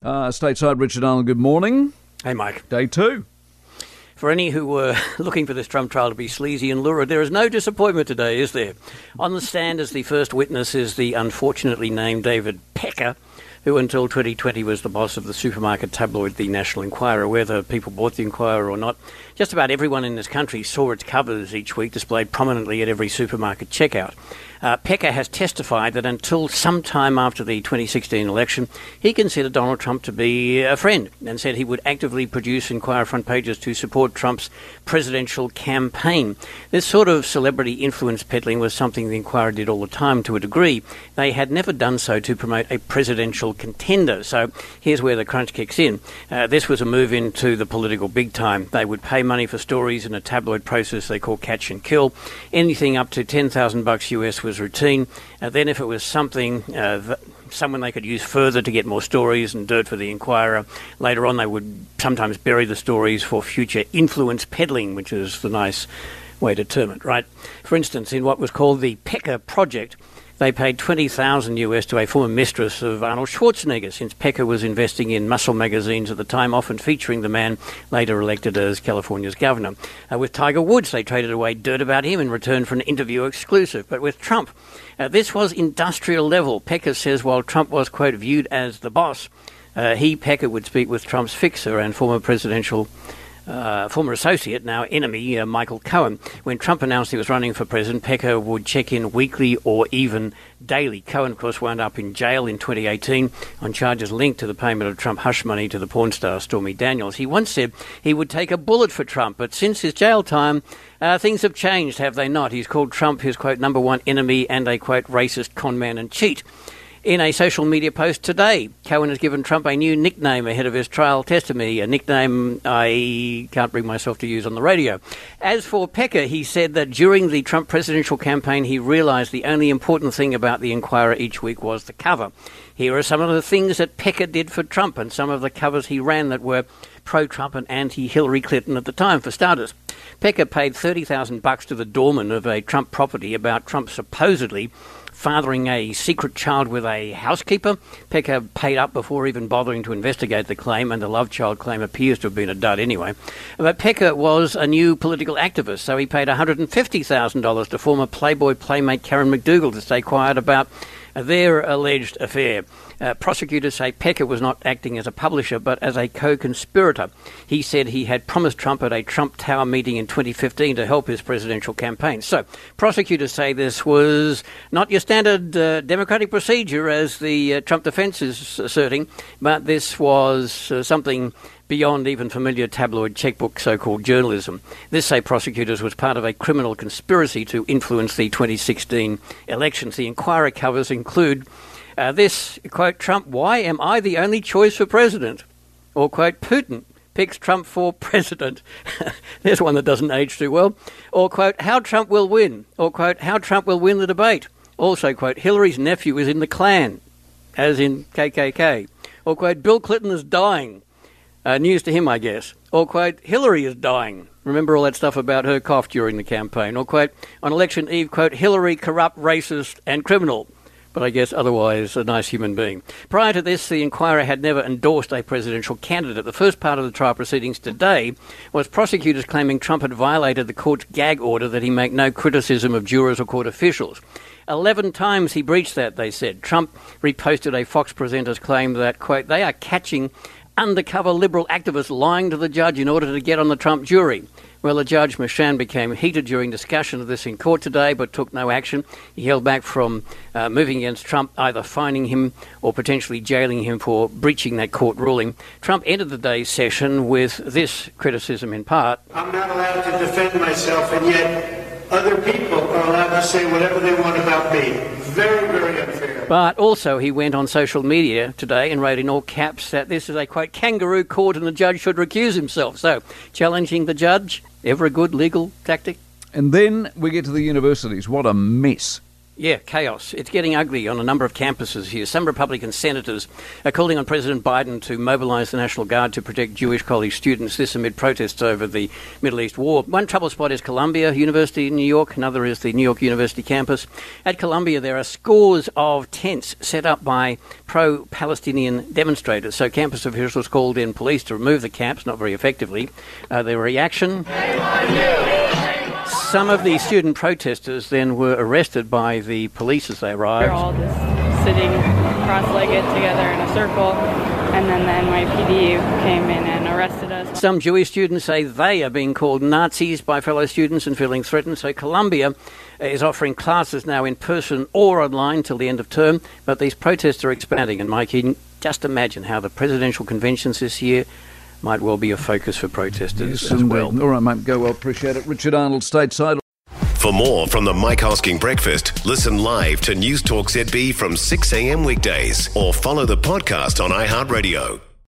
Stateside, Richard Arnold, good morning. Hey, Mike. Day two. For any who were looking for this Trump trial to be sleazy and lurid, there is no disappointment today, is there? On the stand as the first witness is the unfortunately named David Pecker, who until 2020 was the boss of the supermarket tabloid The National Enquirer. Whether people bought the Enquirer or not, just about everyone in this country saw its covers each week displayed prominently at every supermarket checkout. Pecker has testified that until sometime after the 2016 election, he considered Donald Trump to be a friend and said he would actively produce Enquirer front pages to support Trump's presidential campaign. This sort of celebrity influence peddling was something the Enquirer did all the time to a degree. They had never done so to promote a presidential contender. So here's where the crunch kicks in. This was a move into the political big time. They would pay money for stories in a tabloid process they call catch and kill. Anything up to $10,000 US was routine. Then if it was something, someone they could use further to get more stories and dirt for the Enquirer, later on they would sometimes bury the stories for future influence peddling, which is the nice way to term it, right? For instance, in what was called the Pecker Project, they paid $20,000 US to a former mistress of Arnold Schwarzenegger, since Pecker was investing in muscle magazines at the time, often featuring the man later elected as California's governor. With Tiger Woods, they traded away dirt about him in return for an interview exclusive. But with Trump, this was industrial level. Pecker says while Trump was, quote, viewed as the boss, Pecker, would speak with Trump's fixer and former associate, now enemy, Michael Cohen. When Trump announced he was running for president, Pecker would check in weekly or even daily. Cohen, of course, wound up in jail in 2018 on charges linked to the payment of Trump hush money to the porn star Stormy Daniels. He once said he would take a bullet for Trump, but since his jail time, things have changed, have they not? He's called Trump his, quote, number one enemy and a, quote, racist conman and cheat. In a social media post today, Cohen has given Trump a new nickname ahead of his trial testimony, a nickname I can't bring myself to use on the radio. As for Pecker, he said that during the Trump presidential campaign, he realised the only important thing about the Enquirer each week was the cover. Here are some of the things that Pecker did for Trump and some of the covers he ran that were pro-Trump and anti-Hillary Clinton at the time. For starters, Pecker paid $30,000 to the doorman of a Trump property about Trump supposedly fathering a secret child with a housekeeper. Pecker paid up before even bothering to investigate the claim, and the love child claim appears to have been a dud anyway. But Pecker was a new political activist, so he paid $150,000 to former Playboy playmate Karen McDougal to stay quiet about their alleged affair. Prosecutors say Pecker was not acting as a publisher but as a co-conspirator. He said he had promised Trump at a Trump Tower meeting in 2015 to help his presidential campaign. So prosecutors say this was not your standard democratic procedure, as the Trump defense is asserting, but this was something beyond even familiar tabloid checkbook so-called journalism. This, say prosecutors, was part of a criminal conspiracy to influence the 2016 elections. The Enquirer covers include this, quote, Trump, why am I the only choice for president? Or, quote, Putin picks Trump for president. There's one that doesn't age too well. Or, quote, how Trump will win. Or, quote, how Trump will win the debate. Also, quote, Hillary's nephew is in the Klan, as in KKK. Or, quote, Bill Clinton is dying. News to him, I guess. Or, quote, Hillary is dying. Remember all that stuff about her cough during the campaign. Or, quote, on election eve, quote, Hillary corrupt, racist and criminal. But I guess otherwise a nice human being. Prior to this, the Enquirer had never endorsed a presidential candidate. The first part of the trial proceedings today was prosecutors claiming Trump had violated the court's gag order that he make no criticism of jurors or court officials. 11 times he breached that, they said. Trump reposted a Fox presenter's claim that, quote, they are catching undercover liberal activists lying to the judge in order to get on the Trump jury. Well, the judge, Merchan, became heated during discussion of this in court today, but took no action. He held back from moving against Trump, either fining him or potentially jailing him for breaching that court ruling. Trump ended the day's session with this criticism in part. I'm not allowed to defend myself, and yet other people are allowed to say whatever they want about me. Very, very unfair. But also he went on social media today and wrote in all caps that this is a, quote, kangaroo court and the judge should recuse himself. So, challenging the judge, ever a good legal tactic? And then we get to the universities. What a mess. Yeah, chaos. It's getting ugly on a number of campuses here. Some Republican senators are calling on President Biden to mobilise the National Guard to protect Jewish college students, this amid protests over the Middle East war. One trouble spot is Columbia University in New York. Another is the New York University campus. At Columbia, there are scores of tents set up by pro-Palestinian demonstrators. So campus officials called in police to remove the caps, not very effectively. Their reaction... Some of the student protesters then were arrested by the police as they arrived. They're all just sitting cross-legged together in a circle, and then the NYPD came in and arrested us. Some Jewish students say they are being called Nazis by fellow students and feeling threatened. So Columbia is offering classes now in person or online till the end of term, but these protests are expanding. And Mike Eden, just imagine how the presidential conventions this year might well be a focus for protesters as well. All right, mate, go well. Appreciate it. Richard Arnold, stateside. For more from the Mike Hosking Breakfast, listen live to News Talk ZB from 6 a.m. weekdays or follow the podcast on iHeartRadio.